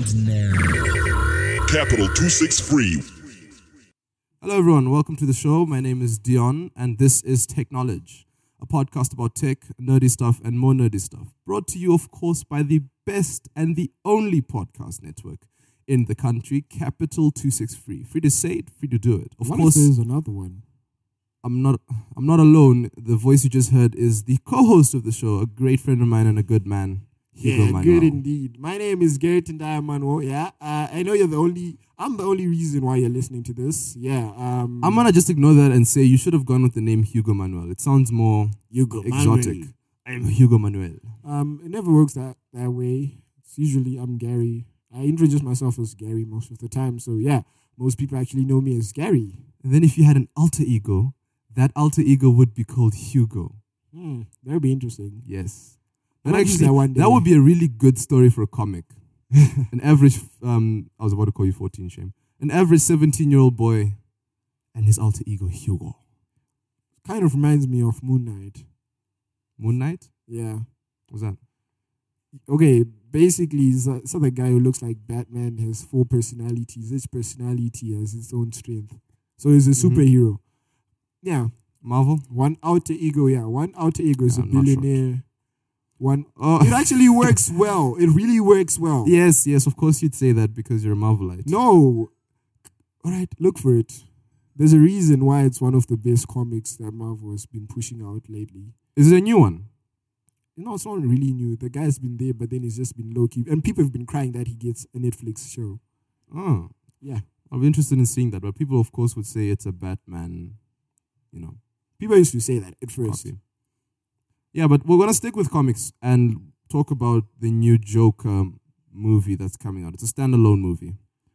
now. Capital 263. Hello, everyone. Welcome to the show. My name is Dion, and this is Techknowledge, a podcast about tech, nerdy stuff, and more nerdy stuff. Brought to you, of course, by the best and the only podcast network in the country, Capital 263. Free to say it, free to do it. Of course, there's another one. I'm not alone. The voice you just heard is the co-host of the show, a great friend of mine and a good man, Hugo Manuel. Good indeed. My name is Garrett Ndaya Manuel. Yeah, I know I'm the only reason why you're listening to this. Yeah. I'm gonna just ignore that and say you should have gone with the name Hugo Manuel. It sounds more exotic. I'm Hugo Manuel. It never works that way. It's usually I'm Gary. I introduce myself as Gary most of the time. So yeah, most people actually know me as Gary. And then if you had an alter ego, that alter ego would be called Hugo. That would be interesting. Yes. That would be a really good story for a comic. An average, I was about to call you 14, shame. An average 17-year-old boy and his alter ego, Hugo. Kind of reminds me of Moon Knight. Moon Knight? Yeah. What's that? Okay, basically, he's the guy who looks like Batman, has 4 personalities. Each personality has its own strength. So he's a superhero. Yeah. Marvel? One alter ego is a I'm not billionaire. It actually works well. It really works well. Yes, of course you'd say that because you're a Marvelite. No. All right, look for it. There's a reason why it's one of the best comics that Marvel has been pushing out lately. Is it a new one? No, it's not really new. The guy's been there, but then he's just been low-key. And people have been crying that he gets a Netflix show. Oh. Yeah. I'll be interested in seeing that. But people, of course, would say it's a Batman, People used to say that at first. Copy. Yeah, but we're going to stick with comics and talk about the new Joker movie that's coming out. It's a standalone movie.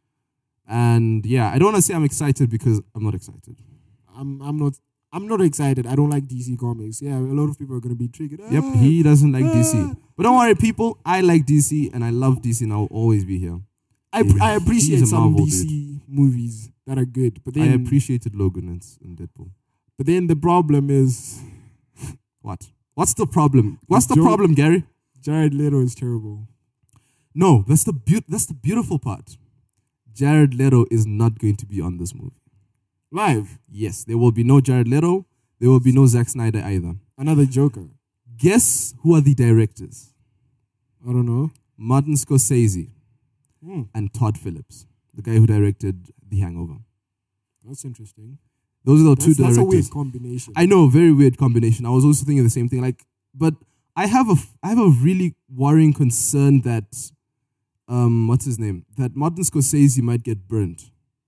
And yeah, I don't want to say I'm excited because I'm not excited. I'm not excited. I don't like DC comics. Yeah, a lot of people are going to be triggered. Yep, he doesn't like DC. But don't worry, people. I like DC and I love DC and I'll always be here. I appreciate He's a some Marvel DC movies that are good. But then I appreciated Logan and Deadpool. But then the problem is... What? What's the problem? What's the problem, Gary? Jared Leto is terrible. No, that's the beautiful part. Jared Leto is not going to be on this movie. Live? Yes, there will be no Jared Leto. There will be no Zack Snyder either. Another Joker. Guess who are the directors? I don't know. Martin Scorsese and Todd Phillips, the guy who directed The Hangover. That's interesting. Those are the two directors. That's a weird combination. I know, very weird combination. I was also thinking the same thing. But I have a really worrying concern that what's his name? That Martin Scorsese might get burnt.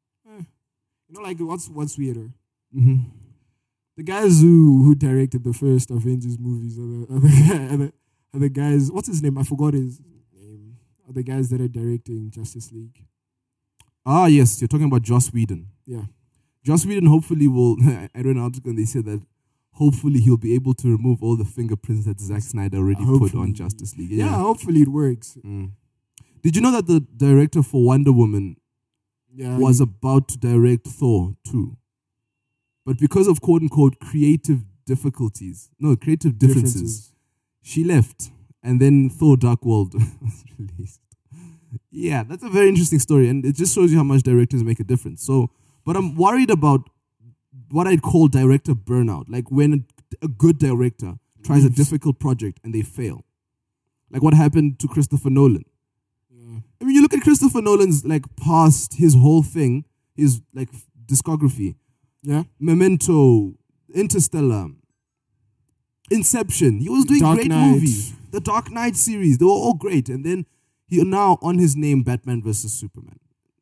What's weirder? Mm-hmm. The guys who directed the first Avengers movies are the guys. What's his name? I forgot his name. Are the guys that are directing Justice League? Ah, yes, you're talking about Joss Whedon. Yeah. Joss Whedon hopefully will. I read an article and they said that hopefully he'll be able to remove all the fingerprints that Zack Snyder already put on Justice League. Yeah, hopefully it works. Did you know that the director for Wonder Woman was about to direct Thor 2? But because of quote-unquote creative differences, she left. And then Thor Dark World was released. Yeah, that's a very interesting story. And it just shows you how much directors make a difference. But I'm worried about what I'd call director burnout. Like when a good director tries a difficult project and they fail. Like what happened to Christopher Nolan. Yeah. I mean, you look at Christopher Nolan's past, his whole thing, his discography. Yeah. Memento, Interstellar, Inception. He was doing Dark great Knight. movies. The Dark Knight series, they were all great. And then he now on his name, Batman vs. Superman.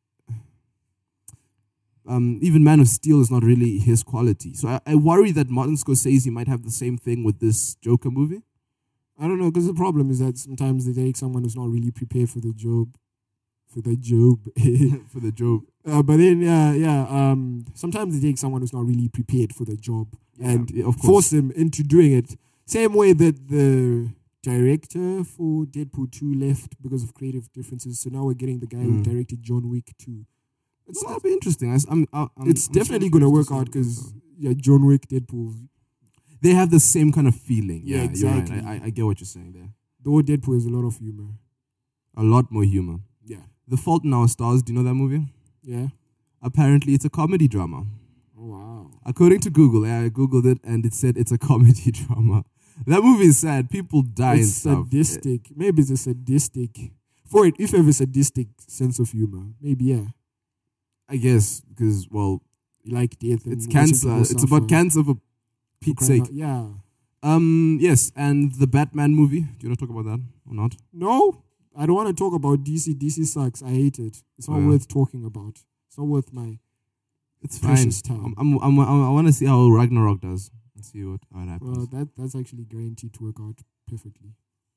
Even Man of Steel is not really his quality. So I worry that Martin Scorsese might have the same thing with this Joker movie. I don't know, because the problem is that sometimes they take someone who's not really prepared for the job. For the job. But then, sometimes they take someone who's not really prepared for the job and of course. force them into doing it. Same way that the director for Deadpool 2 left because of creative differences. So now we're getting the guy who directed John Wick 2. That'll be interesting. It's definitely going to work out because John Wick, Deadpool. They have the same kind of feeling. Yeah, exactly. You're right. I get what you're saying there. Though Deadpool is a lot of humor. A lot more humor. Yeah. The Fault in Our Stars. Do you know that movie? Yeah. Apparently, it's a comedy drama. Oh wow. According to Google, I googled it and it said it's a comedy drama. That movie is sad. People die and It's stuff. sadistic. Maybe it's a sadistic. For it, if you have a sadistic sense of humor, maybe yeah. I guess because well, You like death. And it's watching cancer. people It's about suffer. cancer for Pete's sake. Yeah. Yes, and the Batman movie. Do you want to talk about that or not? No, I don't want to talk about DC. DC sucks. I hate it. It's not Oh, yeah. worth talking about. It's not worth my. It's Precious fine. time. I want to see how Ragnarok does. Let's see how it happens. Well, that's actually guaranteed to work out perfectly.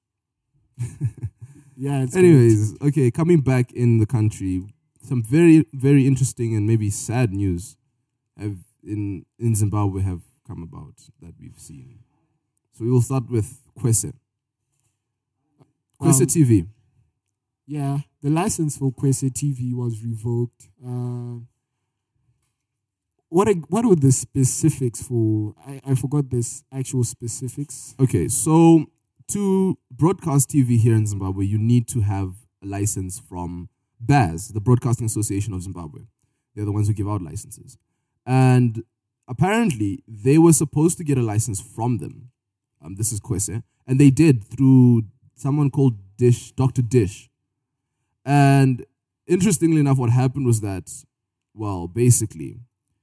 Yeah. It's Anyways, okay, coming back in the country, some very, very interesting and maybe sad news have in Zimbabwe have come about that we've seen. So we will start with Kwese. Kwese TV. Yeah, the license for Kwese TV was revoked. What were the specifics for? I forgot this actual specifics. Okay, so to broadcast TV here in Zimbabwe, you need to have a license from BAS, the Broadcasting Association of Zimbabwe. They're the ones who give out licenses. And apparently, they were supposed to get a license from them. This is Kwese. And they did through someone called Dish, Dr. Dish. And interestingly enough, what happened was that, well, basically,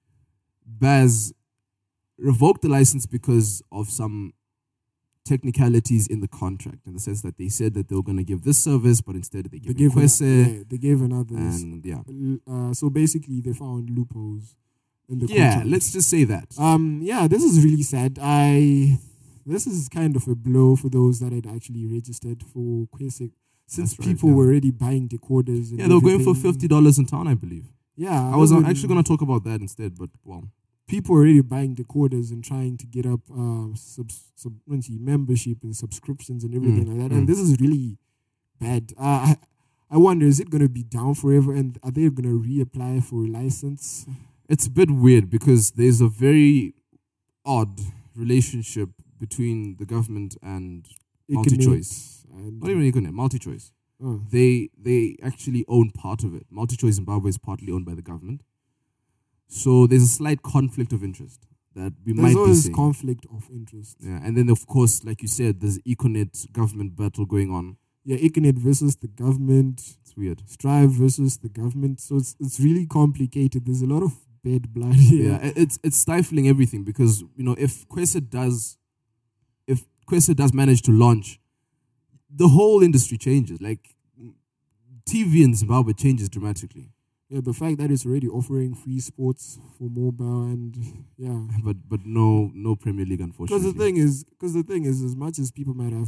BAS revoked the license because of some technicalities in the contract, in the sense that they said that they were going to give this service, but instead they gave Kwese. They gave another. And yeah. So basically, they found loopholes in the Yeah, contract. let's just say that. Yeah, this is really sad. This is kind of a blow for those that had actually registered for Kwese, since That's right, people yeah. were already buying decoders. And Yeah, they were going for everything. $50 in town, I believe. Yeah, I was mean, actually going to talk about that instead, but well. people were already buying decoders and trying to get up membership and subscriptions and everything like that. And this is really bad. I wonder, is it going to be down forever? And are they going to reapply for a license? It's a bit weird because there's a very odd relationship between the government and MultiChoice. Not even Econet, MultiChoice. Oh. They actually own part of it. MultiChoice Zimbabwe is partly owned by the government. So there's a slight conflict of interest that we There's might be always seeing. conflict of interest. Yeah, and then of course, like you said, there's Econet government battle going on. Yeah, Econet versus the government, It's weird. Strive versus the government. So it's really complicated. There's a lot of bad blood here. Yeah, it's stifling everything because if Kwese does manage to launch, the whole industry changes. Like TV in Zimbabwe changes dramatically. Yeah, the fact that it's already offering free sports for mobile and yeah. But no Premier League, unfortunately. Because the thing is, as much as people might have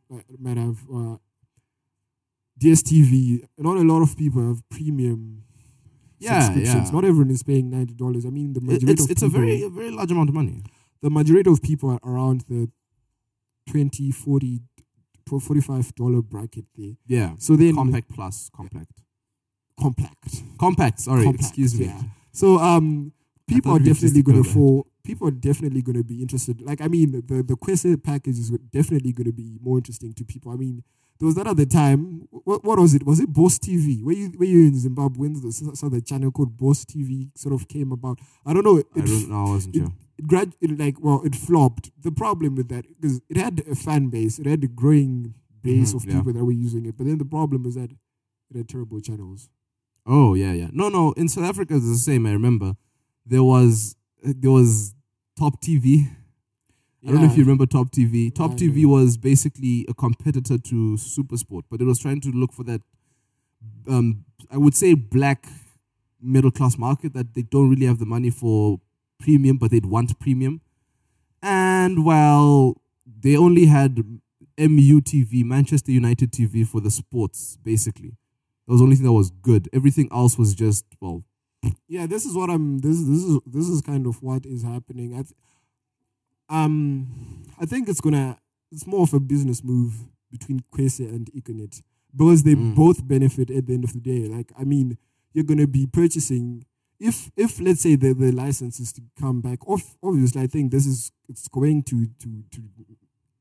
DSTV, not a lot of people have premium subscriptions. Yeah. Not everyone is paying $90. I mean, the majority of It's people, a very large amount of money. the majority of people are around the $20, $40, $45 bracket there. Yeah. So then Compact Plus, compact. compact. Sorry, Compact, excuse me. yeah. So people thought are we just definitely going go to there. fall. People are definitely going to be interested. Like, I mean, the Kwese package is definitely going to be more interesting to people. I mean, there was that other time. What was it? Was it Boss TV? Were you in Zimbabwe when saw the channel called Boss TV sort of came about? I don't know. I don't know. I wasn't sure. It flopped. The problem with that, because it had a fan base, it had a growing base of yeah. people that were using it. But then the problem is that it had terrible channels. Oh yeah. No. In South Africa, it's the same. I remember there was Top TV. I don't know if you remember Top TV. Top I TV know. was basically a competitor to SuperSport, but it was trying to look for that, I would say, black middle class market that they don't really have the money for premium, but they'd want premium. And well, they only had MU TV, Manchester United TV, for the sports, basically. That was the only thing that was good. Everything else was just, well, Yeah, this is what I'm. This is kind of what is happening. I think it's more of a business move between Kwese and Econet because they both benefit at the end of the day. Like, I mean, you're gonna be purchasing if let's say the license is to come back. Obviously, I think it's going to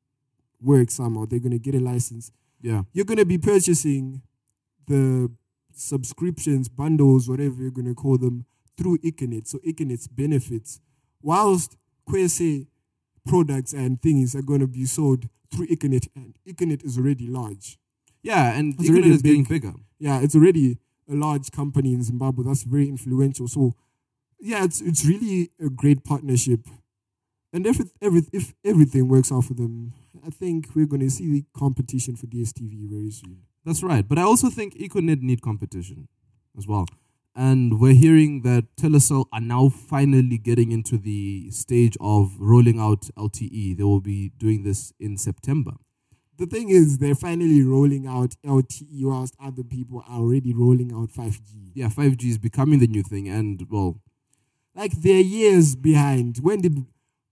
work somehow. They're gonna get a license. yeah. You're gonna be purchasing the subscriptions, bundles, whatever you're going to call them, through Econet. So Econet's benefits, whilst Kwese products and things are going to be sold through Econet, and Econet is already large. Yeah, and It's already Econet is getting big. bigger. Yeah, it's already a large company in Zimbabwe that's very influential. So, yeah, it's really a great partnership. And if everything works out for them, I think we're going to see the competition for DSTV very soon. That's right. But I also think Econet need competition as well. And we're hearing that Telecel are now finally getting into the stage of rolling out LTE. They will be doing this in September. The thing is, they're finally rolling out LTE whilst other people are already rolling out 5G. Yeah, 5G is becoming the new thing. And, well, Like, they're years behind. When did...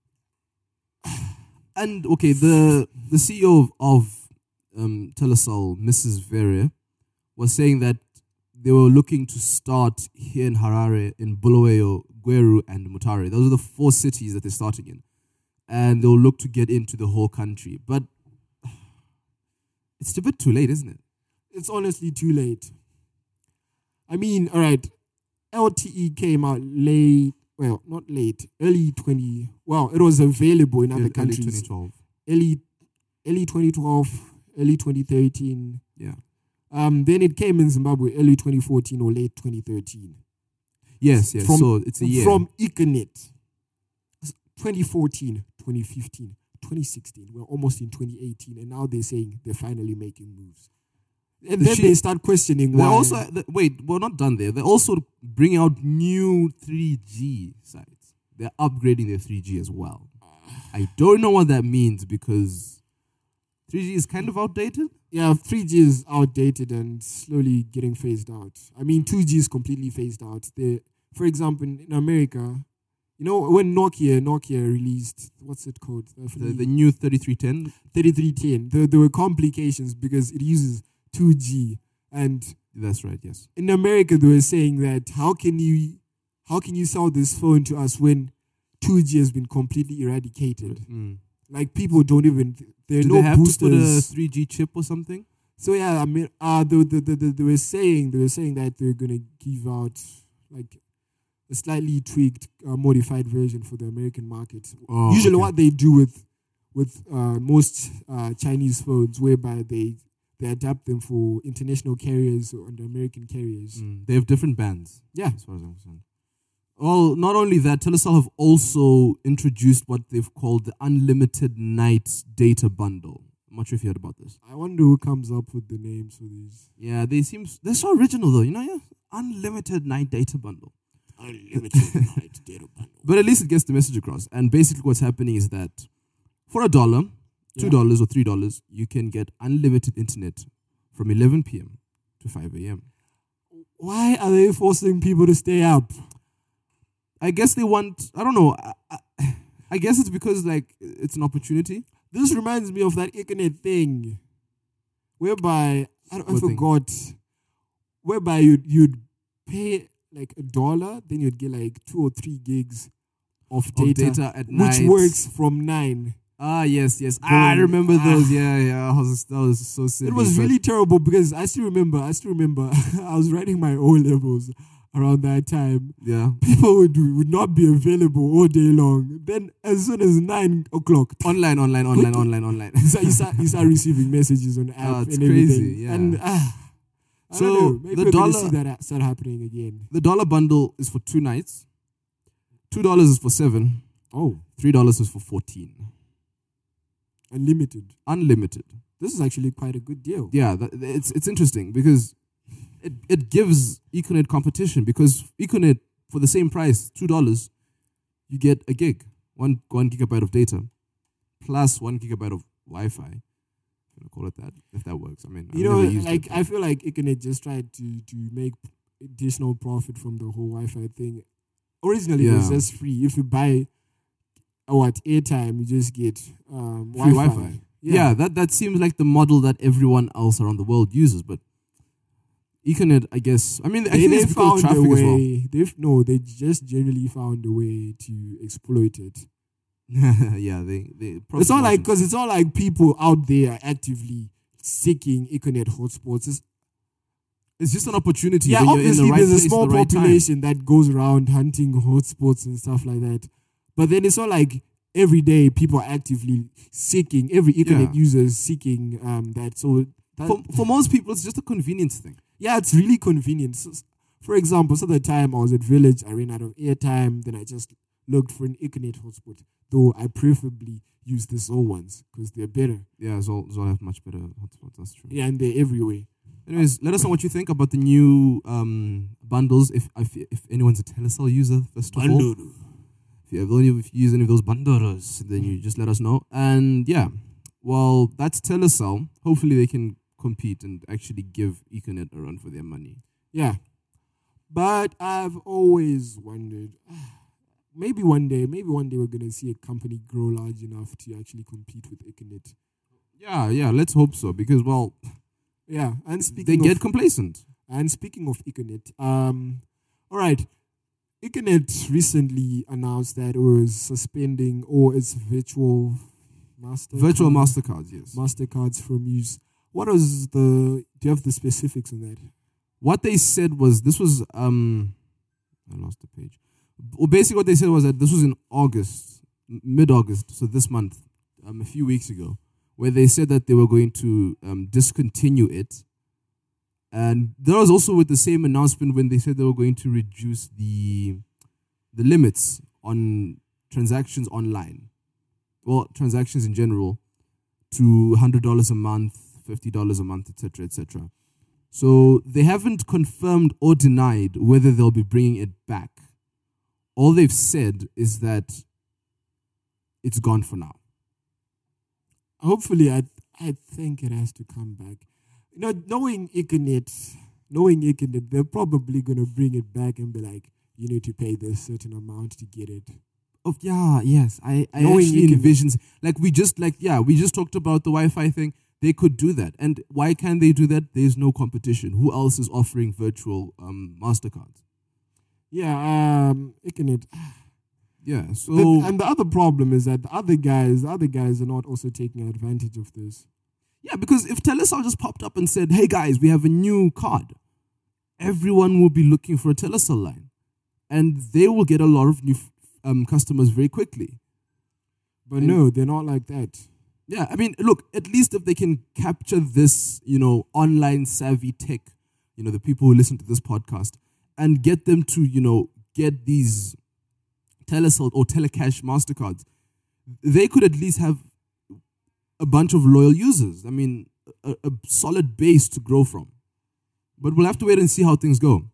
and okay, the CEO of Telecel, Mrs. Vere, was saying that they were looking to start here in Harare, in Bulawayo, Gweru, and Mutare. Those are the 4 cities that they're starting in. And they'll look to get into the whole country. But it's a bit too late, isn't it? It's honestly too late. I mean, all right, LTE came out late, well, not late, early 20, well, it was available in other Early countries. 2012. Early 2012, early 2013. Yeah. Then it came in Zimbabwe early 2014 or late 2013. Yes, yes. So it's a year. From Econet. 2014, 2015, 2016. We're almost in 2018, and now they're saying they're finally making moves. And then they start questioning They're why. also, wait, we're not done there. They're also bringing out new 3G sites. They're upgrading their 3G as well. I don't know what that means because 3G is kind of outdated. Yeah, 3G is outdated and slowly getting phased out. I mean, 2G is completely phased out. For example, in America, you know, when Nokia released, what's it called? The new 3310. 3310. There were complications because it uses 2G. And That's right, yes. in America, they were saying that how can you sell this phone to us when 2G has been completely eradicated? Mm. Like, people don't even, there are Do no they have boosters. to put a 3G chip or something? So yeah, I mean, they were saying that they're gonna give out like a slightly tweaked, modified version for the American market. Oh, Usually, okay. what they do with most Chinese phones, whereby they adapt them for international carriers and American carriers. They have different bands. Yeah, As far as I'm concerned. Well, not only that, Telecel have also introduced what they've called the unlimited night data bundle. I'm not sure if you heard about this. I wonder who comes up with the names for these. Yeah, they're so original though. You know, yeah, unlimited night data bundle. Unlimited night data bundle. But at least it gets the message across. And basically, what's happening is that for $1, $2 or $3, you can get unlimited internet from 11 p.m. to 5 a.m. Why are they forcing people to stay up? I guess they want. I don't know. I guess it's because like it's an opportunity. This reminds me of that Econet thing, whereby I What thing? forgot, whereby you'd pay like $1, then you'd get like 2 or 3 gigs of data, at which night. works from 9. Ah, yes. I remember those. Yeah. That was so silly. It was but- really terrible because I still remember. I was writing my O levels around that time. Yeah. People would not be available all day long. Then as soon as 9 o'clock, Online. you start receiving messages on the app it's and everything. crazy, yeah. And I So, don't know. Maybe the we're going dollar- to see that start happening again. The dollar bundle is for 2 nights. $2 is for 7. Oh, $3 is for 14. unlimited. Unlimited. This is actually quite a good deal. Yeah, it's interesting because it gives Econet competition because Econet, for the same price, $2, you get a gig, one gigabyte of data, plus 1 gigabyte of Wi-Fi. I'm gonna call it that, if that works. I mean, I've You know, never used like it. I feel like Econet just tried to make additional profit from the whole Wi-Fi thing. Originally, it was Yeah. just free. If you buy airtime, you just get Free Wi-Fi. Yeah, that seems like the model that everyone else around the world uses, but Econet, I guess. I mean, I think They it's because of found a traffic as well. way. They just generally found a way to exploit it. Yeah, they. It's not like people out there are actively seeking Econet hotspots. It's just an opportunity. Yeah, when you're in the obviously right there's a place at small the right time. population that goes around hunting hotspots and stuff like that. But then it's not like every day people are actively seeking, every internet Yeah. user is seeking that. So that, For most people, it's just a convenience thing. yeah, it's really convenient. So, for example, so the time I was at Village, I ran out of airtime, then I just looked for an Econet hotspot, though I preferably use the Zoll ones because they're better. Yeah, Zoll have much better hotspots. That's true. Yeah, and they're everywhere. Anyways, let us know what you think about the new bundles. If anyone's a Telecel user, first of all, if you use any of those bundles, then you just let us know. And yeah, well, that's Telecel. Hopefully, they can compete and actually give Econet a run for their money. Yeah. But I've always wondered, maybe one day we're going to see a company grow large enough to actually compete with Econet. Yeah, let's hope so because, well, Yeah, and they speaking get of complacent. Econet, all right, Econet recently announced that it was suspending all its virtual Mastercards, yes. Mastercards from use. Do you have the specifics on that? What they said was I lost the page. Well, basically what they said was that this was in August, mid-August, so this month, a few weeks ago, where they said that they were going to discontinue it. And that was also with the same announcement when they said they were going to reduce the limits on transactions online. Well, transactions in general to $100 a month, $50 a month, etc., etc. So they haven't confirmed or denied whether they'll be bringing it back. All they've said is that it's gone for now. Hopefully, I think it has to come back. You know, knowing Econet, they're probably gonna bring it back and be like, you need to pay this certain amount to get it. Oh yeah, yes. I Knowing actually you can- envisions we just talked about the Wi-Fi thing. They could do that, and why can't they do that? There's no competition. Who else is offering virtual Mastercards? Yeah, Econet. Yeah. So And the other problem is that the other guys are not also taking advantage of this. yeah, because if Telecel just popped up and said, "Hey guys, we have a new card," everyone will be looking for a Telecel line, and they will get a lot of new customers very quickly. But no, they're not like that. Yeah, I mean, look, at least if they can capture this, online savvy tech, the people who listen to this podcast, and get them to, get these Telecel or Telecash Mastercards, they could at least have a bunch of loyal users. I mean, a solid base to grow from. But we'll have to wait and see how things go.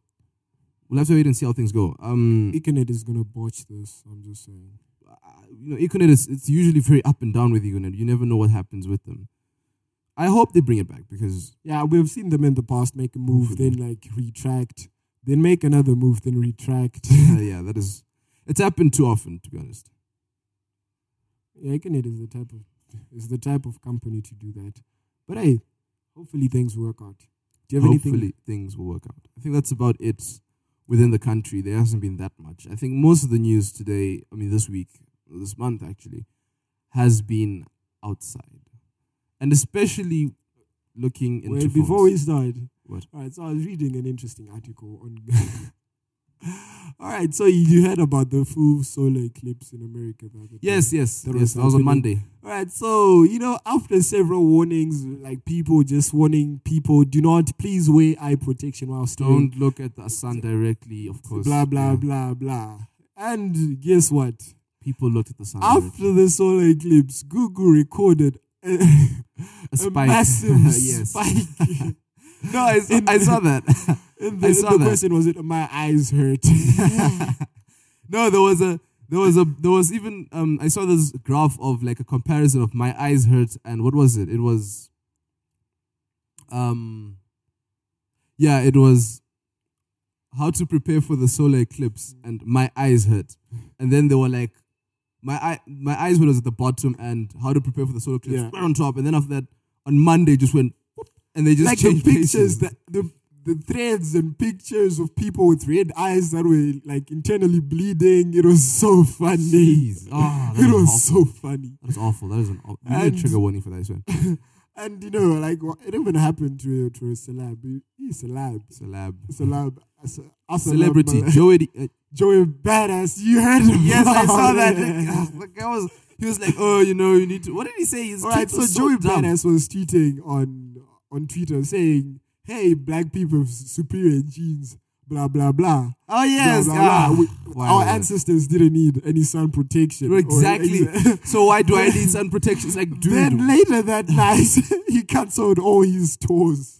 Econet is gonna botch this. I'm just saying. Econet it's usually very up and down with Econet. You never know what happens with them. I hope they bring it back because Yeah, we've seen them in the past make a move, then retract, then make another move, then retract. it's happened too often, to be honest. Yeah, Econet is the type of company to do that. But hey, hopefully things work out. Do you have anything? Hopefully things will work out. I think that's about it within the country. There hasn't been that much. I think most of the news today, this week, this month actually, has been outside. And especially looking into Wait, before phones. we start. What? All right, so I was reading an interesting article on. All right, so you heard about the full solar eclipse in America the other day. Yes. That That was was on happening. Monday. All right, so after several warnings, like people just warning people, do not please wear eye protection while steering. Don't look at the sun directly, of course. Blah blah Yeah. blah blah. And guess what? People looked at the sun directly. After the solar eclipse, Google recorded a spike. massive Yes. spike. No, I saw that. And I the saw that. question was, my eyes hurt. No, there was even I saw this graph of like a comparison of my eyes hurt and what was it? It was it was how to prepare for the solar eclipse and my eyes hurt. And then they were like my eyes was at the bottom and how to prepare for the solar eclipse Yeah. right on top. And then after that on Monday just went whoop, and they just Like the changed pictures, places. the threads and pictures of people with red eyes that were like internally bleeding. It was so funny. Jeez. Oh, that It is was awful. so funny. That is awful. That is we need a And- trigger warning for that one. And you know, like it even happened to a celeb. He's a celeb, a Celebrity. celeb, Joey Badass. You heard him? Yes, I saw that. Yeah. The guy he was like, oh, you know, you need to. What did he say? His All right, tweet so was Joey dumb. Badass was tweeting on Twitter saying, "Hey, black people have superior genes, blah blah blah." Oh yes, Blah, blah, blah. Wow. Our ancestors didn't need any sun protection. Exactly. So why do I need sun protection? It's like, dude. Then later that night, he cancelled all his tours.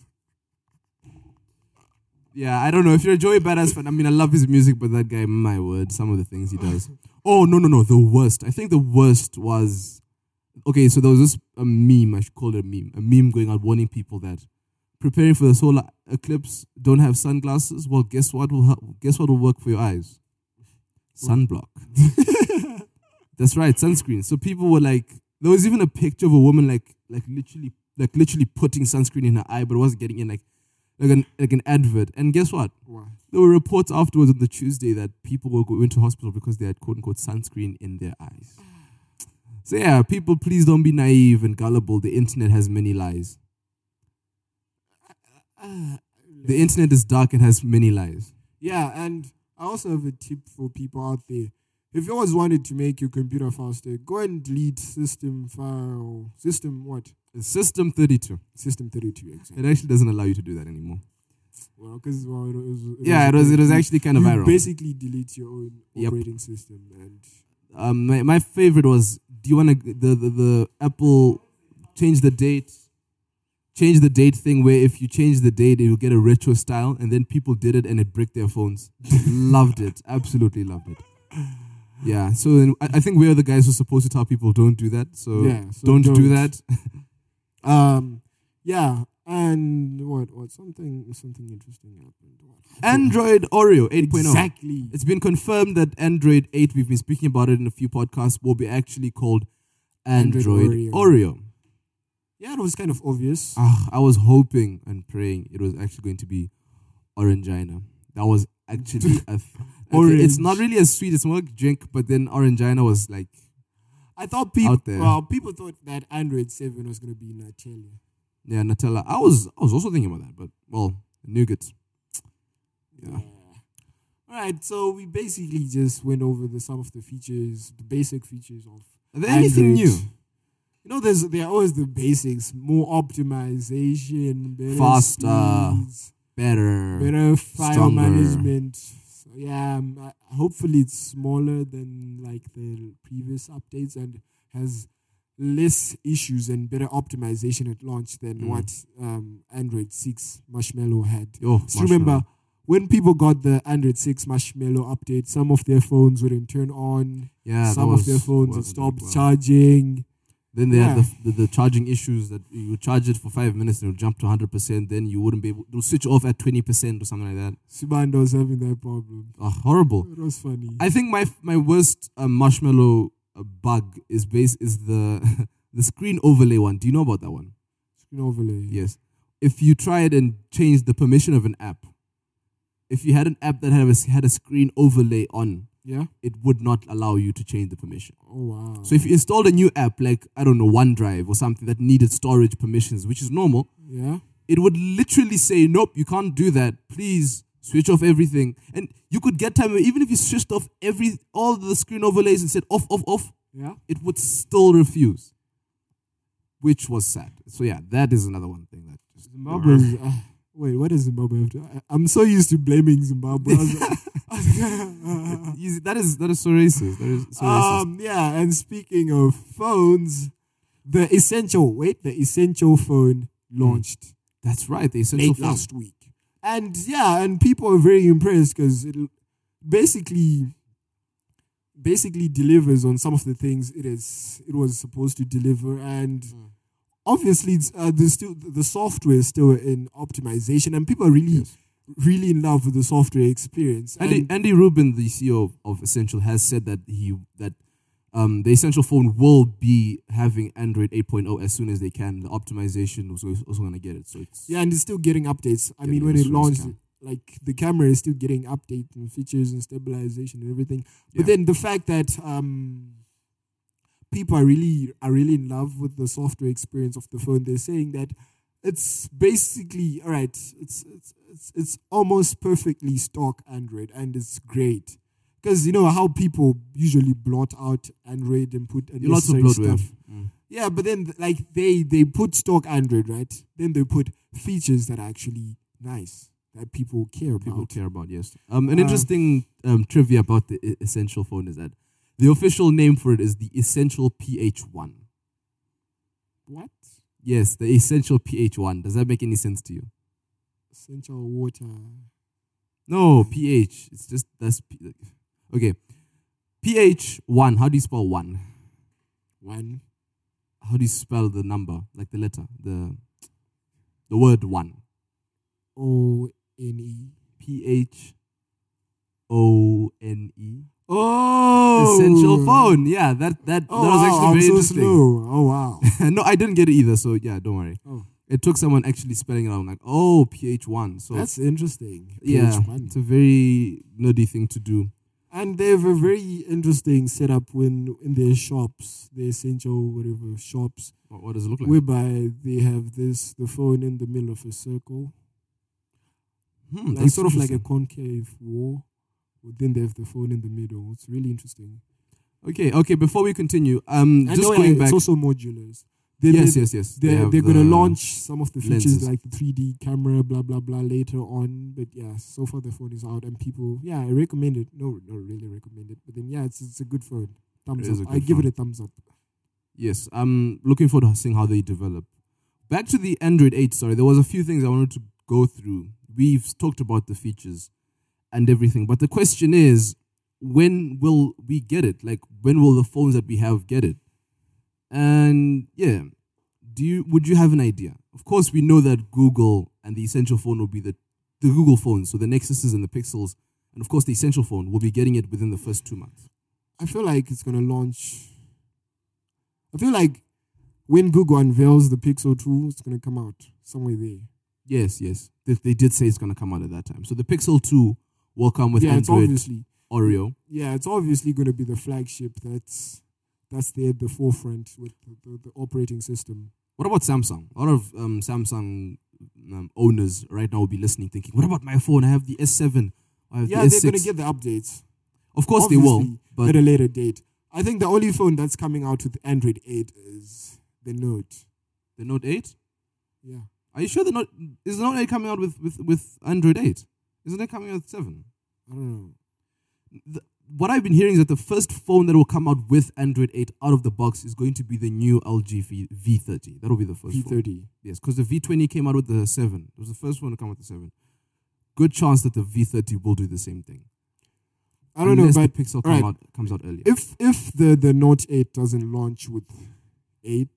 Yeah, I don't know. If you're a Joey Badass fan, I mean, I love his music, but that guy, my word, some of the things he does. Oh, no. The worst. I think the worst was... Okay, so there was this a meme. I should call it a meme. A meme going out warning people that preparing for the solar eclipse, don't have sunglasses. Well, guess what will work for your eyes? Sunblock. That's right, sunscreen. So people were like... There was even a picture of a woman like literally putting sunscreen in her eye, but it wasn't getting in like an advert. And guess what? Wow. There were reports afterwards on the Tuesday that people went to hospital because they had quote-unquote sunscreen in their eyes. So yeah, people, please don't be naive and gullible. The internet has many lies. The internet is dark and has many lies. Yeah, and I also have a tip for people out there. If you always wanted to make your computer faster, go and delete System 32. System 32. System 32, exactly. It actually doesn't allow you to do that anymore. Well, because it was actually kind of you viral. basically delete your own Yep. operating system. And My favorite was, do you want to the Apple change the date thing where if you change the date, it will get a retro style, and then people did it and it bricked their phones. Loved it. Absolutely loved it. Yeah, so then I think we are the guys who are supposed to tell people don't do that. So, don't do that. Yeah, and what something interesting happened. Android Oreo 8.0. Exactly. It's been confirmed that Android 8, we've been speaking about it in a few podcasts, will be actually called Android Oreo. Yeah, it was kind of obvious. I was hoping and praying it was actually going to be Orangina. That was actually Orange. It's not really as sweet. It's more like drink, but then Orangina was like I thought out there. people thought that Android 7 was going to be Nutella. Yeah, Nutella. I was also thinking about that, but well, nougat. Yeah. All right, so we basically just went over some of the features, the basic features of Are there anything Android. new? You know, there are always the basics, more optimization, better Faster, speeds, better file stronger. management. So yeah, hopefully it's smaller than like the previous updates and has less issues and better optimization at launch than what Android 6 Marshmallow had. Still remember when people got the Android 6 Marshmallow update, some of their phones wouldn't turn on. Yeah, some of their phones would stop charging. Then they had the charging issues that you would charge it for 5 minutes and it would jump to 100%. Then you wouldn't be able to switch off at 20% or something like that. Subando was having that problem. Horrible. It was funny. I think my worst Marshmallow bug is the the screen overlay one. Do you know about that one? Screen overlay. Yes. If you tried and changed the permission of an app, if you had an app that had a screen overlay on, it would not allow you to change the permission. Oh, wow. So if you installed a new app like, I don't know, OneDrive or something that needed storage permissions, which is normal, it would literally say, nope, you can't do that. Please switch off everything. And you could get time, even if you switched off all the screen overlays and said off, it would still refuse, which was sad. So yeah, that is another one thing that just... Zimbabwe. Wait, what does Zimbabwe have to... I'm so used to blaming Zimbabwe. That is so racist. That is so racist. Yeah, and speaking of phones, the Essential phone launched. That's right, the Essential phone. Last week. And people are very impressed because it basically delivers on some of the things it was supposed to deliver, and obviously the software is still in optimization, and people are really in love with the software experience. Andy Rubin, the CEO of Essential, has said that the Essential phone will be having Android 8.0 as soon as they can. The optimization was also going to get it. So and it's still getting updates. I mean, when it launched, like the camera is still getting updates and features and stabilization and everything. But then the fact that people are really in love with the software experience of the phone. They're saying that it's basically all right. It's almost perfectly stock Android, and it's great because you know how people usually blot out Android and put Lots of unnecessary bloatware. stuff. Yeah, but then like they put stock Android, right? Then they put features that are actually nice that people care about. People care about, yes. An interesting trivia about the Essential phone is that the official name for it is the Essential PH1. What? Yes, the Essential PH1. Does that make any sense to you? Essential water. No, PH. It's just okay. PH1. How do you spell one? One. How do you spell the number, like the letter, the word one? ONE. PHONE. Oh, Essential phone. Yeah, that was actually I'm very so interesting. slow. Oh wow. No, I didn't get it either. So yeah, don't worry. Oh. It took someone actually spelling it out. I'm like, oh, PH1. So That's interesting. yeah, PH1. it's a very nerdy thing to do. And they have a very interesting setup in their shops, the essential whatever shops, What does it look like? whereby they have the phone in the middle of a circle, like That's sort of like a interesting. concave wall. But then they have the phone in the middle. It's really interesting. Okay. Before we continue, And just no, going it's back. also modulars. Yes. They They're have going to the launch some of the features lenses. like the 3D camera, blah, blah, blah, later on. But yeah, so far the phone is out and people, yeah, I recommend it. No, not really recommend it. But then, yeah, it's a good phone. Thumbs It is a up. good I give it phone. a thumbs up. Yes, I'm looking forward to seeing how they develop. Back to the Android 8, sorry, there was a few things I wanted to go through. We've talked about the features and everything, but the question is, when will we get it? Like, when will the phones that we have get it? And yeah, would you have an idea? Of course, we know that Google and the Essential phone will be the Google phones, so the Nexuses and the Pixels, and of course the Essential phone will be getting it within the first 2 months. I feel like it's going to launch. I feel like when Google unveils the Pixel 2, it's going to come out somewhere there. Yes. They did say it's going to come out at that time. So the Pixel 2 will come with Yeah, it's Android obviously. Oreo. Yeah, it's obviously going to be the flagship that's there at the forefront with the operating system. What about Samsung? A lot of Samsung owners right now will be listening thinking, what about my phone? I have the S7. I have Yeah, the they're S6. going to get the updates. Of course they will. Obviously, But at a later date. I think the only phone that's coming out with Android 8 is the Note. the Note 8? Yeah. Are you sure the Note 8 coming out with Android 8? Isn't it coming out with 7? I don't know. What I've been hearing is that the first phone that will come out with Android 8 out of the box is going to be the new LG V30. That will be the first phone. P30. Yes, because the V20 came out with the 7. It was the first one to come with the 7. Good chance that the V30 will do the same thing. I don't know, Unless but the Pixel right. comes out earlier. if the Note 8 doesn't launch with 8,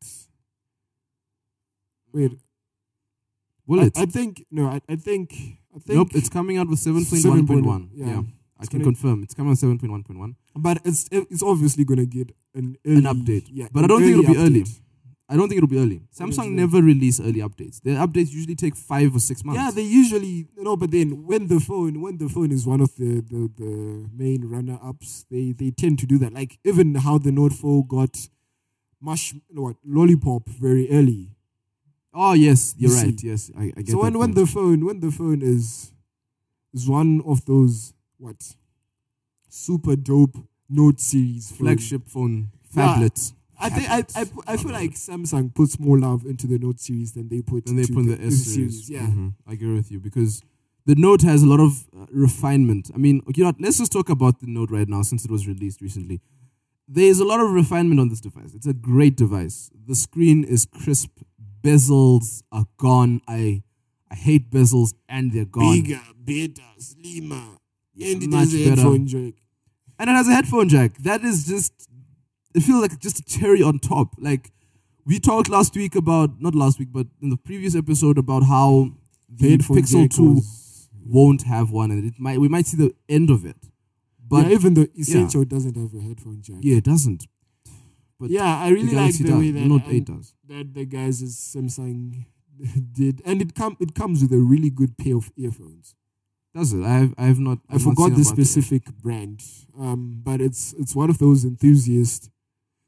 wait, Will it? I think I think Nope, it's coming out with 7.1.1. yeah. I can confirm. It's coming out 7.1.1. but it's obviously gonna get an Update. Yeah, But I an don't think it'll be early. update. I don't think it'll be early. Samsung never release early updates. Their updates usually take 5 or 6 months. Yeah, they usually but then when the phone is one of the main runner ups, they tend to do that. Like even how the Note 4 got Lollipop very early. Oh yes, you're You right. see. Yes, I get So that when the phone is one of those super dope Note series phones. flagship phone, Yeah. phablet. I feel like Samsung puts more love into the Note series than they put Then they into put in the S series. Yeah. I agree with you because the Note has a lot of refinement. I mean, let's just talk about the Note right now since it was released recently. There's a lot of refinement on this device. It's a great device. The screen is crisp. Bezels are gone. I hate bezels and they're gone. Bigger, better, slimmer. And it Much has a better. headphone jack. And it has a headphone jack. That is just, it feels like just a cherry on top. Like, we talked last week about, not last week, but in the previous episode about how the headphone Pixel jack 2 was- won't have one, and we might see the end of it. But yeah, even the Essential doesn't have a headphone jack. yeah, it doesn't. But Yeah, I really the like Galaxy the does. way The that Note 8 does. that the guys at Samsung did, and it comes with a really good pair of earphones. Does it? I have not. I forgot the specific brand, but it's one of those enthusiast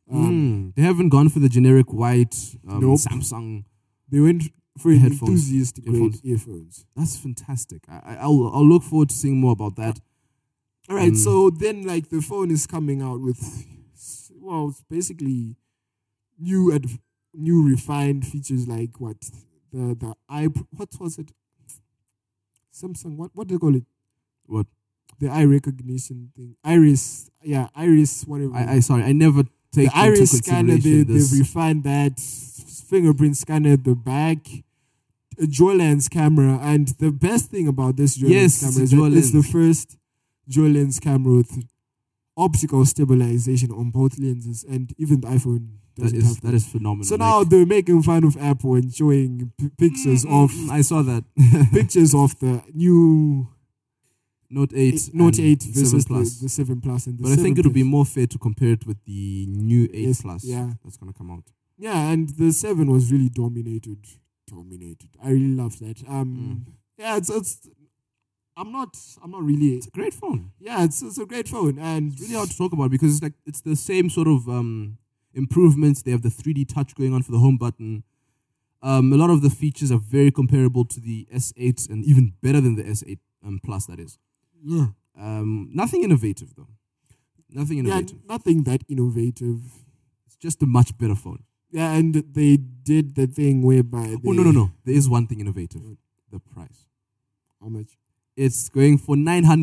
They haven't gone for the generic white Nope. Samsung. They went for Headphones. enthusiast grade earphones. That's fantastic. I'll look forward to seeing more about that. All right, so then like the phone is coming out with, well, it's basically new refined features like what the what was it? Samsung, what do they call it? What? The eye recognition thing, iris, whatever. I never take the iris into scanner. consideration They've this. refined that fingerprint scanner at the back. A dual lens camera, and the best thing about this dual Yes, lens camera is dual that it's the lens. first dual lens camera with optical stabilization on both lenses, and even the iPhone doesn't have That is phenomenal. So now they're making fun of Apple and showing pictures of I saw that. pictures of the new Note 8 Note and 8 7 versus Plus. the 7 Plus and the But I 7 think it would be Plus. more fair to compare it with the new 8 Yes, Plus yeah. that's going to come out. Yeah, and the 7 was really dominated. I really love that. Yeah, it's I'm not really. It's a great phone. Yeah, it's a great phone, and It's really hard to talk about because it's the same sort of improvements. They have the 3D touch going on for the home button. A lot of the features are very comparable to the S8 and even better than the S8 Plus, that is. yeah, Nothing innovative, though. Nothing yeah, innovative. nothing that innovative. It's just a much better phone. Yeah, and they did the thing whereby Oh, no. There is one thing innovative. The price. How much? It's going for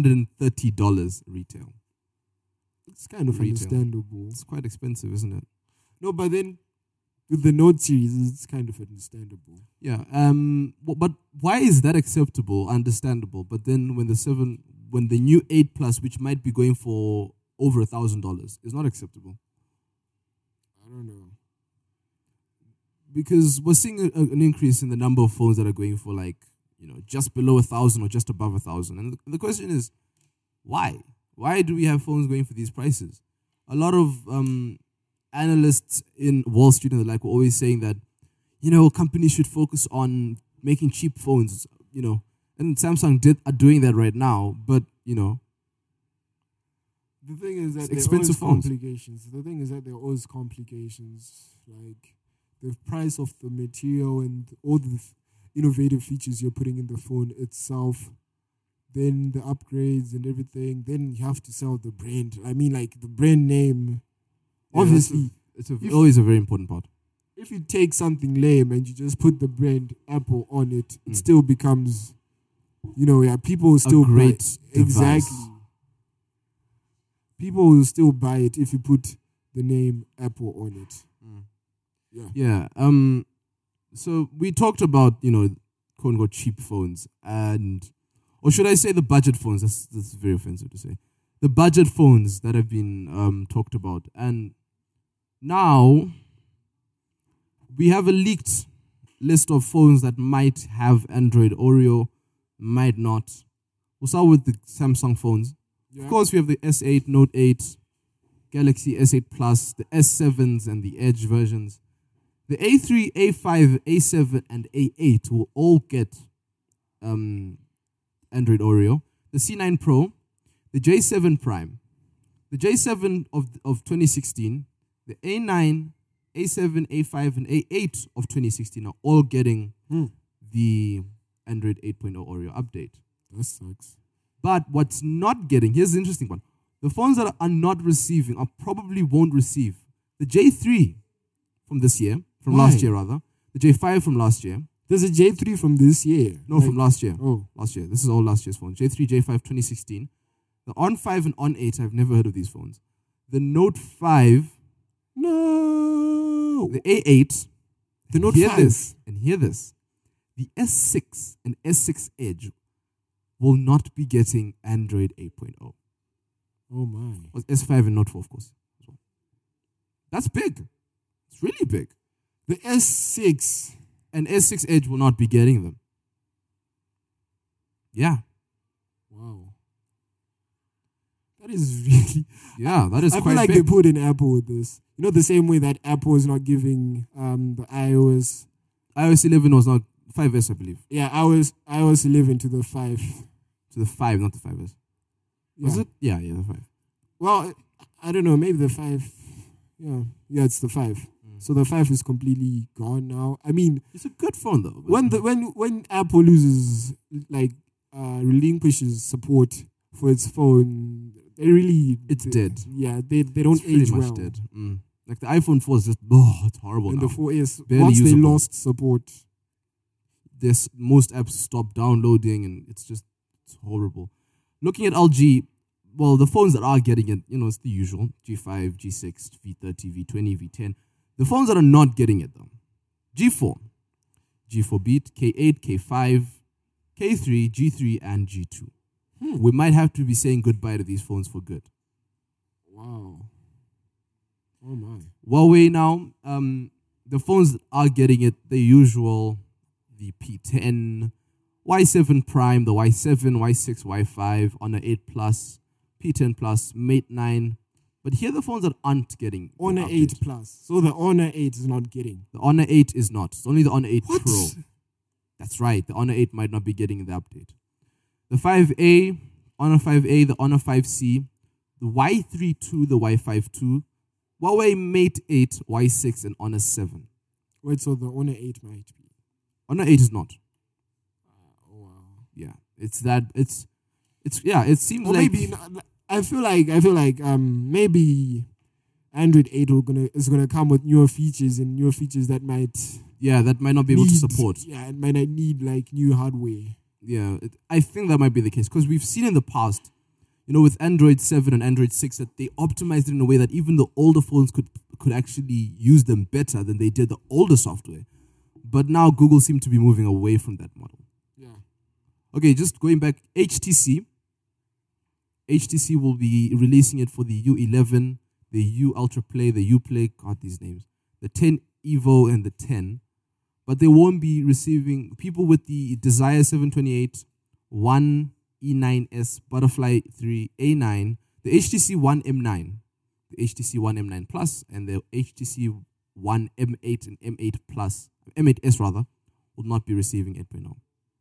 $930 retail. It's kind of Retail. understandable. It's quite expensive, isn't it? No, but then with the Note series, it's kind of understandable. Yeah. But why is that acceptable, understandable? But then when the new 8 Plus, which might be going for over $1,000, is not acceptable, I don't know. because we're seeing an increase in the number of phones that are going for just below 1,000 or just above 1,000, and the question is, why? Why do we have phones going for these prices? A lot of analysts in Wall Street and the like were always saying that companies should focus on making cheap phones, and Samsung are doing that right now, but The thing is that It's there are expensive always phones. complications. The thing is that there are always complications, like the price of the material and all the innovative features you're putting in the phone itself, then the upgrades and everything. Then you have to sell the brand. I mean, like the brand name. Yeah, Obviously, it's always a very important part. if you take something lame and you just put the brand Apple on it, it Mm. still becomes, people will still buy great it. device. Exactly. People will still buy it if you put the name Apple on it. Yeah. So we talked about quote unquote cheap phones or should I say the budget phones? That's very offensive to say. The budget phones that have been talked about, and now we have a leaked list of phones that might have Android Oreo, might not. We'll start with the Samsung phones. Yeah. Of course, we have the S8, Note 8, Galaxy S8 Plus, the S7s, and the Edge versions. The A3, A5, A7, and A8 will all get Android Oreo. The C9 Pro, the J7 Prime, the J7 of 2016, the A9, A7, A5, and A8 of 2016 are all getting the Android 8.0 Oreo update. That sucks. But what's not getting, here's the interesting one. The phones that are not receiving or probably won't receive the J3 from this year, from Why? last year rather, the J5 from last year. There's a J3 from this year. No, from last year. Oh, Last year. This is all last year's phones. J3, J5, 2016. The On 5 and On 8, I've never heard of these phones. The Note 5, no. the A8, The Note hear 5. this, and hear this. The S6 and S6 Edge will not be getting Android 8.0. Oh my. Was S5 and Note 4, of course. as well. That's big. It's really big. The S6. And S6 Edge will not be getting them. Yeah. Wow. That is really. Yeah, that is I quite feel like big. they put in Apple with this. The same way that Apple is not giving the iOS. iOS 11 was not 5S, I believe. Yeah, iOS 11 to the 5. To the 5, not the 5S. Was Yeah. it? Yeah, the 5. Well, I don't know. Maybe the 5. Yeah, it's the 5. So the 5 is completely gone now. I mean, It's a good phone though. when Apple loses, like, relinquishes support for its phone, It's dead. Yeah, they don't It's pretty age much well. dead. Like the iPhone 4 is just it's horrible And now. the 4S, Barely once they usable. lost support, Most apps stop downloading, and it's horrible. Looking at LG, well, the phones that are getting it, it's the usual: G5, G6, V30, V20, V10. The phones that are not getting it though: G4, G4 Beat, K8, K5, K3, G3, and G2. We might have to be saying goodbye to these phones for good. wow. Oh my. Huawei now, the phones that are getting it, the usual, the P10, Y7 Prime, the Y7, Y6, Y5, Honor 8 Plus, P10 Plus, Mate 9. But here are the phones that aren't getting the Honor update. 8 Plus. So the Honor 8 is not getting. The Honor 8 is not. It's only the Honor 8 What? Pro. That's right. The Honor 8 might not be getting the update. The 5A, Honor 5A, the Honor 5C, the Y32, the Y52, Huawei Mate 8, Y6, and Honor 7. Wait, so the Honor 8 might be. Honor 8 is not. Oh wow. Yeah. It seems Or like maybe I feel like maybe Android 8 is gonna come with newer features that might that might not be able to support. Yeah, it might not need like new hardware. Yeah, I think that might be the case because we've seen in the past, with Android 7 and Android 6 that they optimized it in a way that even the older phones could actually use them better than they did the older software. But now Google seemed to be moving away from that model. Yeah. Okay, just going back, HTC will be releasing it for the U11, the U Ultra Play, the U Play, God, these names, the 10 Evo and the 10. But they won't be receiving people with the Desire 728, 1 E9S, Butterfly 3 A9, the HTC One M9, the HTC One M9 Plus, and the HTC One M8 and M8 Plus, M8S rather, will not be receiving 8.0.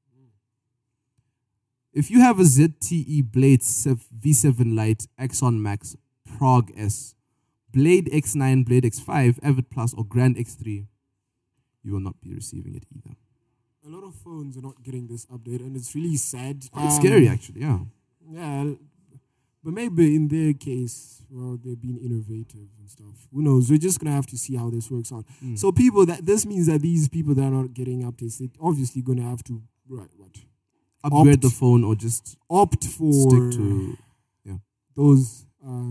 If you have a ZTE Blade V7 Lite, Axon Max, Prague S, Blade X9, Blade X5, Avid Plus, or Grand X3, you will not be receiving it either. A lot of phones are not getting this update, and it's really sad. It's scary, actually, yeah. Yeah, but maybe in their case, well, they've been innovative and stuff. Who knows? We're just gonna have to see how this works out. So this means that these people that are not getting updates, they're obviously gonna have to Upgrade the phone or just opt for stick to those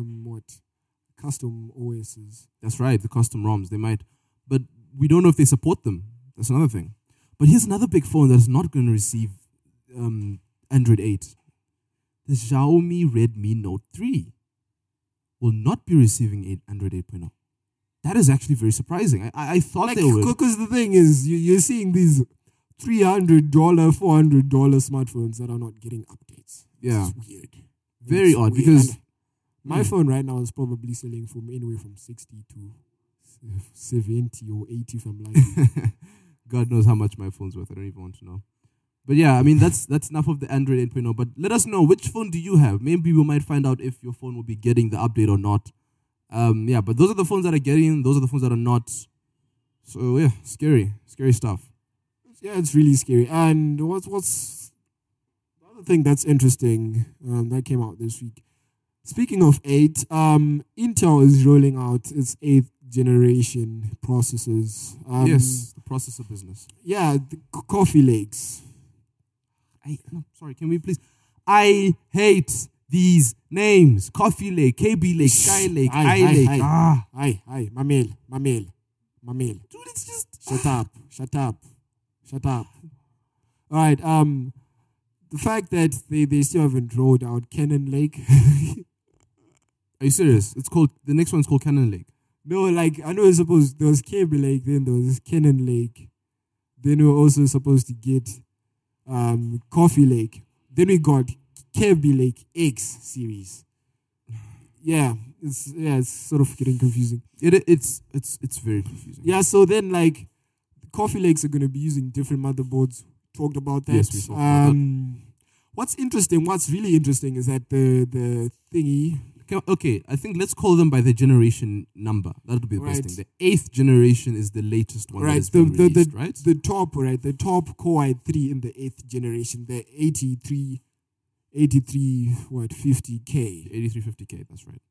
custom OSs. That's right, the custom ROMs. They might, but we don't know if they support them. That's another thing. But here's another big phone that's not going to receive Android 8. The Xiaomi Redmi Note 3 will not be receiving Android 8.0. That is actually very surprising. I thought they would. Because the thing is, you're seeing these $300, $400 smartphones that are not getting updates. Yeah. It's weird. Very odd because And my phone right now is probably selling from anywhere from 60 to 70 or 80 if I'm lucky. God knows how much my phone's worth. I don't even want to know. But yeah, I mean, that's enough of the Android 8.0. But let us know, which phone do you have? Maybe we might find out if your phone will be getting the update or not. But those are the phones that are getting, those are the phones that are not. So yeah, scary stuff. Yeah, it's really scary. And what's the other thing that's interesting that came out this week? Speaking of 8, Intel is rolling out its 8th generation processors. Yes, the processor business. Yeah, the Coffee Lakes. Sorry, can we please? I hate these names. Coffee Lake, KB Lake, Sky Lake, I Lake. Hi, Mamel. Dude, it's just... Shut up. All right, the fact that they still haven't rolled out Cannon Lake. Are you serious? The next one's called Cannon Lake. No, like, I know it's supposed, there was KB Lake, then there was Cannon Lake. Then we were also supposed to get Coffee Lake. Then we got KB Lake X series. Yeah, it's sort of getting confusing. It's very confusing. Yeah, so then like Coffee Lakes are going to be using different motherboards. Talked about that. Yes, we talked about that. What's really interesting is that the thingy, Okay, I think let's call them by the generation number. That would be the best Right. thing. The 8th generation is the latest one that Right, has been released, right? the top, right, the top Core i3 in the 8th generation, the 83, what, 50K, 8350K, that's right.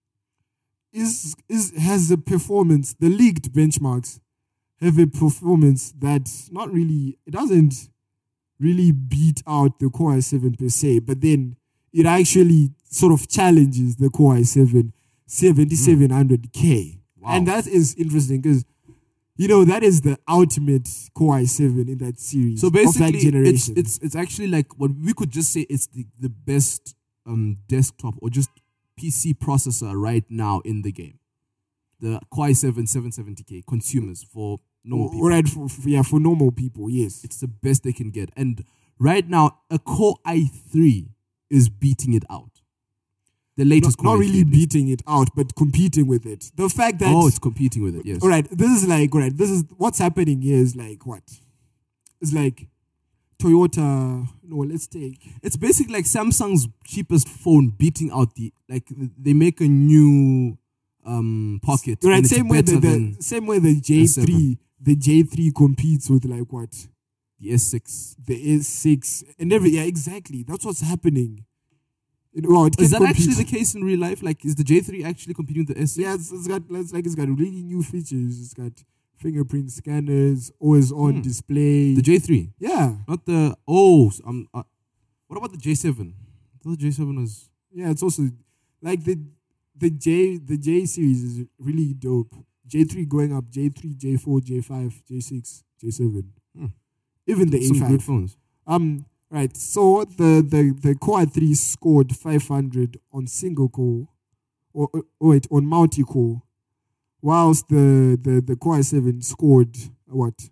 has a performance, the leaked benchmarks have a performance that not really, it doesn't really beat out the Core i7 per se, but then it actually sort of challenges the Core i7 7700K. Wow. And that is interesting because, that is the ultimate Core i7 in that series. So of that basically, generation. it's actually like what we could just say it's the best desktop or just PC processor right now in the game. The Core i7 770K consumers for normal people. Right, for normal people, yes. It's the best they can get. And right now, a Core i3 is beating it out. The latest Core Not i3 really at least. beating it out, but competing with it. The fact that... Oh, it's competing with it, yes. All right, this is what's happening here is like what? It's like Toyota, let's take... It's basically like Samsung's cheapest phone beating out they make a new pocket. Right, and it's same way better than the J3 competes with like what? the S6. The S6 and exactly. That's what's happening. Well, it Is can that compete. actually the case in real life? Like, is the J3 actually competing with the S6? Yeah, it's got really new features. It's got fingerprint scanners, always on display. The J3, Yeah. not the what about the J7? I thought the J7 was Yeah, it's also like the J series is really dope. J3 going up, J3, J4, J5, J6, J7. Even the some good A5. phones. Right. So the Core i3 scored 500 on single core, on multi core, whilst the Core i7 scored what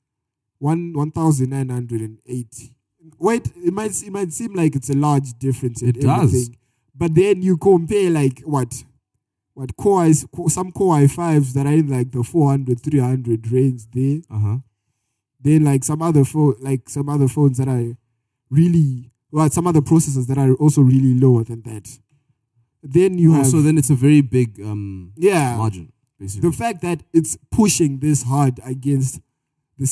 1,980. Wait, it might seem like it's a large difference in It does. everything, but then you compare like some Core i5s that are in like the 400, 300 range there. Then like some other phones that are really some other processors that are also really lower than that. Then you have So then it's a very big margin, basically. the fact that it's pushing this hard against the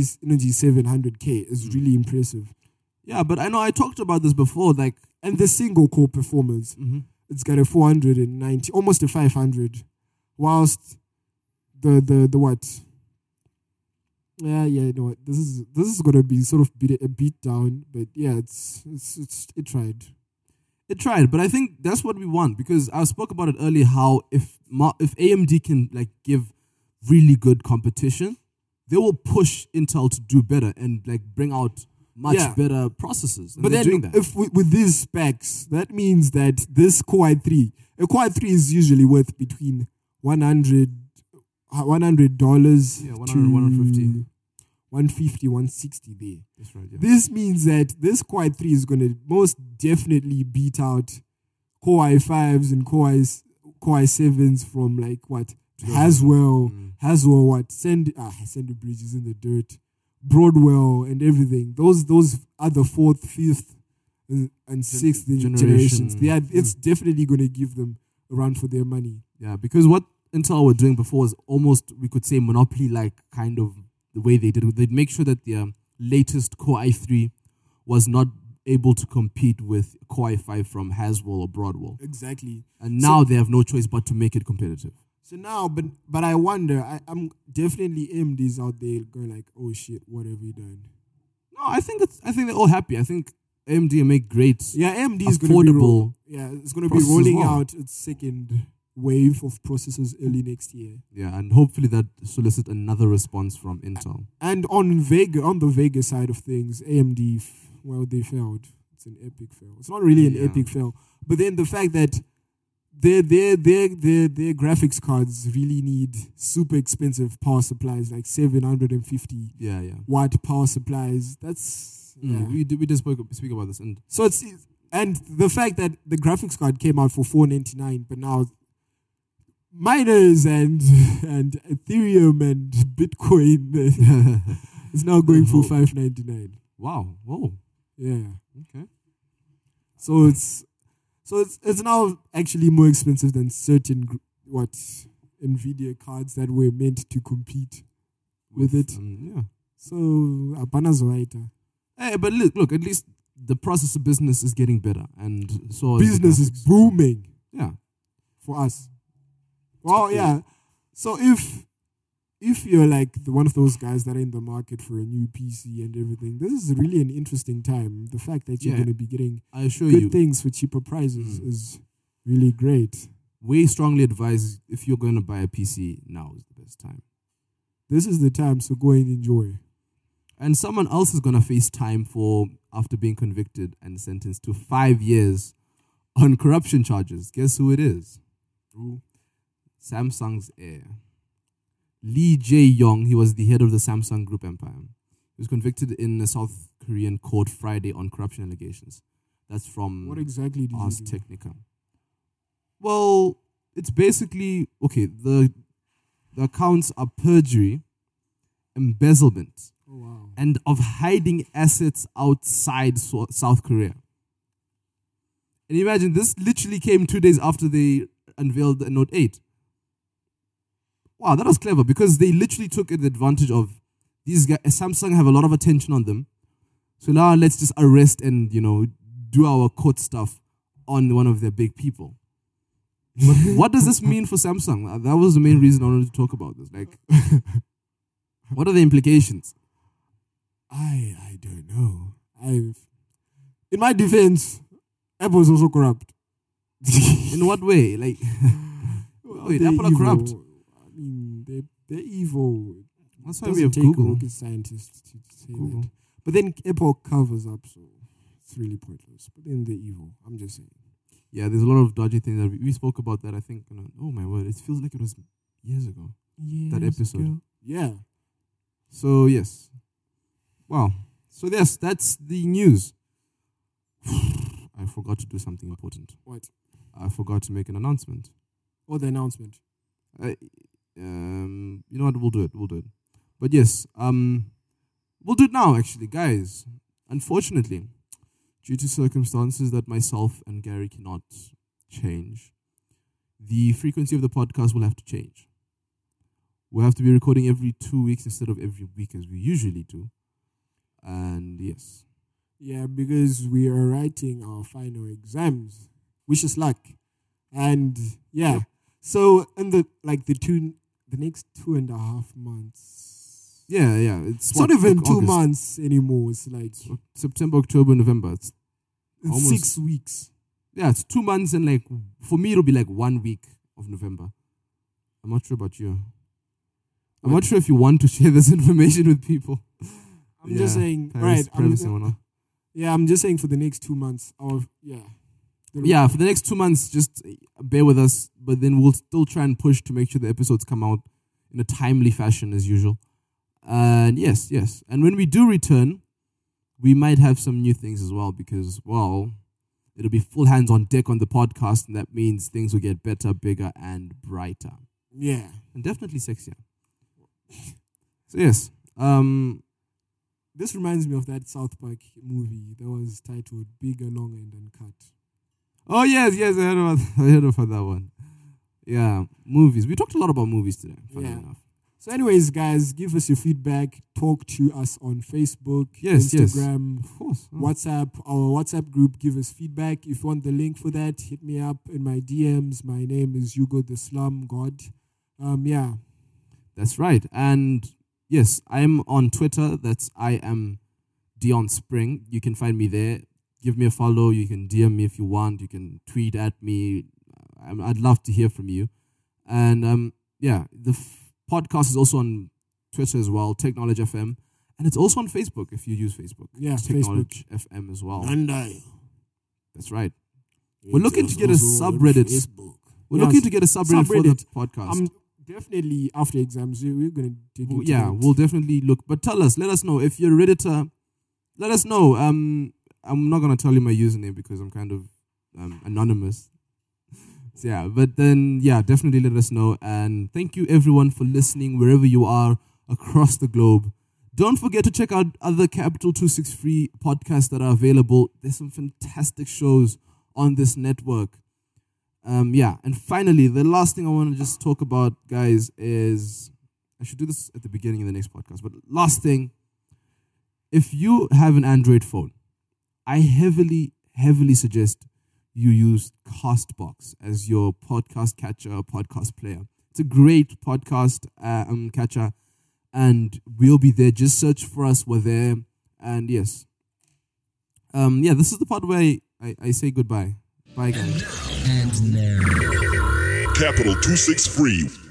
700K is really impressive. Yeah, but I know I talked about this before. Like, And the single core performance, it's got a 490, almost a 500, whilst the what? Yeah, you know what? This is gonna be sort of a beat down, but yeah, it tried. it tried, but I think that's what we want because I spoke about it earlier. How if AMD can like give really good competition, they will push Intel to do better and like bring out much better processors. And But they're then, doing that. if with these specs, that means that this Core i3, a Core i3 is usually worth between $100 Yeah, 100, to 150. 150, 160 there. That's right. Yeah. This means that this Core i3 is going to most definitely beat out Core i5s and Core i7s from like what? Haswell, what? Sandy Bridge is in the dirt. Broadwell and everything. Those other fourth, fifth, and sixth generations. It's definitely going to give them a run for their money. Yeah, because what Intel were doing before was almost, we could say, monopoly-like kind of the way they did it. They'd make sure that their latest Core i3 was not able to compete with Core i5 from Haswell or Broadwell. Exactly. And now they have no choice but to make it competitive. So now, but I wonder, I'm definitely AMD's out there going like, oh shit, what have we done? No, I think they're all happy. I think AMD will make great. Yeah, AMD is going to affordable. it's going to be processors rolling as well. out its second wave of processors early next year. Yeah, and hopefully that solicit another response from Intel. And on the Vega side of things, AMD, they failed. It's an epic fail. It's not really an epic fail, but then the fact that their graphics cards really need super expensive power supplies, like 750 watt power supplies. That's We did speak about this, and so and the fact that the graphics card came out for $499, but now miners and Ethereum and Bitcoin is now going for $599. wow, whoa, Yeah. okay. So it's So it's now actually more expensive than certain Nvidia cards that were meant to compete with it. Yeah. So apana zoaita. Hey, but look, at least the process of business is getting better, and so Business is booming yeah. for us. Well, yeah. So if you're like one of those guys that are in the market for a new PC and everything, this is really an interesting time. The fact that you're going to be getting I assure good you, things for cheaper prices is really great. we strongly advise if you're going to buy a PC, now is the best time. This is the time, so go and enjoy. And someone else is going to face time after being convicted and sentenced to 5 years on corruption charges. Guess who it is? Ooh. Samsung's heir. Lee Jae-yong, he was the head of the Samsung Group empire. He was convicted in a South Korean court Friday on corruption allegations. That's from What exactly did Ars you do? Technica. Well, it's basically, okay, the accounts are perjury, embezzlement, Oh, wow. and of hiding assets outside South Korea. And imagine, this literally came 2 days after they unveiled the Note 8. Wow, that was clever because they literally took advantage of these guys. Samsung have a lot of attention on them. So now let's just arrest and, do our court stuff on one of their big people. But what does this mean for Samsung? That was the main reason I wanted to talk about this. Like, what are the implications? I don't know. In my defense, Apple is also corrupt. In what way? Like, wait, They're Apple are corrupt. evil. I mean, they're evil. That's It why we have doesn't take Google. a rocket scientist to say Google. that. But then Apple covers up, so it's really pointless. But then they're evil. I'm just saying. Yeah, there's a lot of dodgy things that we spoke about that. I think, oh my word, it feels like it was years ago. That episode. Yeah. So yes, wow. So yes, that's the news. I forgot to do something important. What? I forgot to make an announcement. Oh, the announcement. You know what? We'll do it. But yes, we'll do it now. Actually, guys. Unfortunately, due to circumstances that myself and Gary cannot change, the frequency of the podcast will have to change. We'll have to be recording every 2 weeks instead of every week as we usually do. And yes. Yeah, because we are writing our final exams. Wish us luck. And yeah. Yep. So in the next 2.5 months. Yeah. It's not even like 2 August. months anymore. It's like September, October, November. It's almost 6 weeks. Yeah, it's 2 months and like, for me, it'll be like 1 week of November. I'm not sure about you. I'm not sure if you want to share this information with people. I'm just saying, Paris, right? privacy and whatnot. I'm just saying for the next 2 months. Yeah, for the next 2 months, just bear with us. But then we'll still try and push to make sure the episodes come out in a timely fashion as usual. And yes. And when we do return, we might have some new things as well because, well, it'll be full hands on deck on the podcast. And that means things will get better, bigger, and brighter. Yeah. And definitely sexier. So yes. This reminds me of that South Park movie that was titled Bigger, Longer, and Uncut. Oh, yes, I heard about that one. Yeah, movies. We talked a lot about movies today, funny enough. So anyways, guys, give us your feedback. Talk to us on Facebook, Yes. Instagram, Of course. WhatsApp. Our WhatsApp group, give us feedback. If you want the link for that, hit me up in my DMs. My name is Hugo the Slum God. That's right. And yes, I'm on Twitter. I am Dion Spring. You can find me there. Give me a follow. You can DM me if you want. You can tweet at me. I'd love to hear from you. And the podcast is also on Twitter as well, Technology FM. And it's also on Facebook if you use Facebook. Yeah, it's Technology FM as well. And That's right. We're looking to get a subreddit. We're looking to get a subreddit for the podcast. Definitely after exams, we're going to dig into Yeah, that. we'll definitely look. But let us know. If you're a Redditor, let us know. I'm not going to tell you my username because I'm kind of anonymous. So definitely let us know. And thank you everyone for listening wherever you are across the globe. Don't forget to check out other Capital 263 podcasts that are available. There's some fantastic shows on this network. Yeah, and finally, the last thing I want to just talk about, guys, is I should do this at the beginning of the next podcast. But last thing, if you have an Android phone, I heavily suggest you use Castbox as your podcast catcher, podcast player. It's a great podcast catcher, and we'll be there. Just search for us. We're there. And yes, this is the part where I say goodbye. Bye, guys. Capital 263